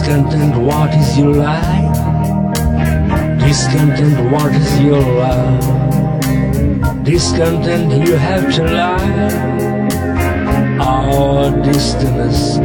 Discontent, what is your life? Discontent, what is your love? Discontent, you have to lie. Our distance,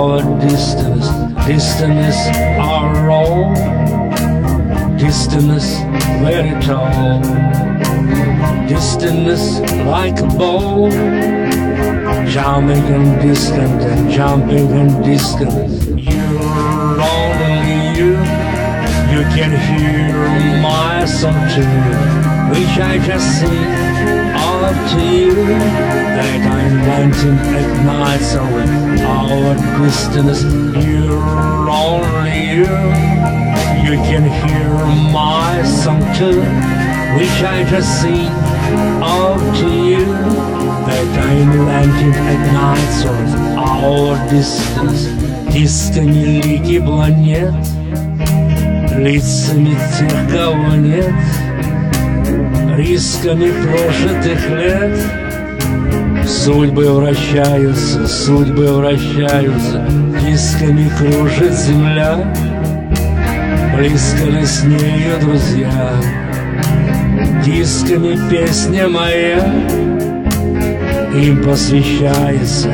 distance are all. Distance very tall. Distance like a ball. Jumping and discontent, jumping and discontent. You're only you can hear my song too, which I just sing up to you. That I'm wanting at night, so with our distance, you're only you can hear my song too, which I just sing up to you. That I'm wanting at night, so with our distance. Дисками лики планет, лицами тех, кого нет, рисками прожитых лет. Судьбы вращаются, дисками кружит земля. Близко ли с нею, друзья? Дисками песня моя. Им посвящается,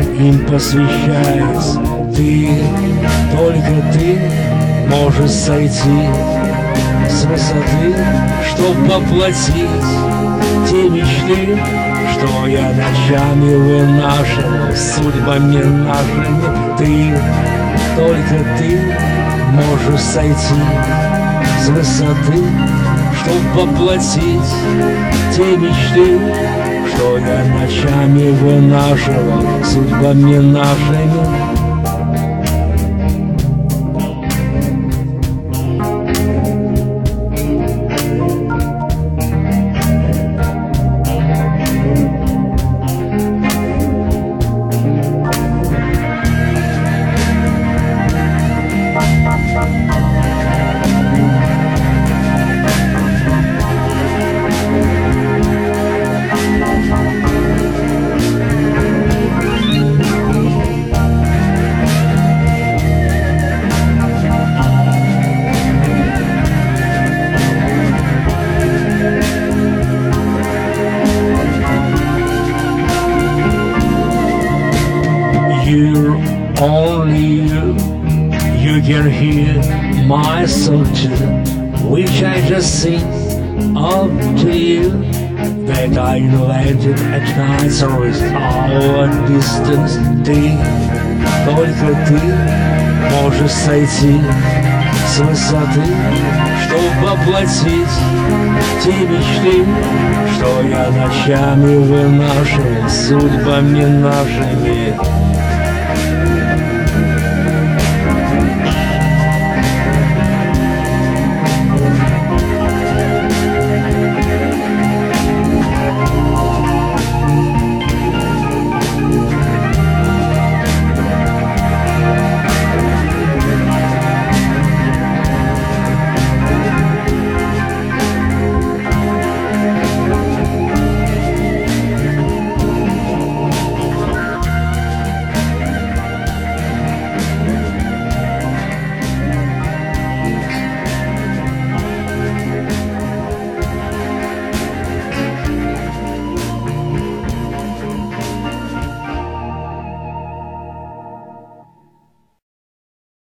ты, только ты можешь сойти с высоты, чтоб воплотить те мечты, что я ночами вынашивал судьбами нашими. Ты, только ты можешь сойти с высоты, чтоб воплотить те мечты, что я ночами вынашивал судьбами нашими. You're only you can hear my song too, which I just sing up to you. That I landed at night, so is our distance. Ты, только ты можешь сойти с высоты, чтоб воплотить те мечты, что я ночами вынашивал судьбами нашими.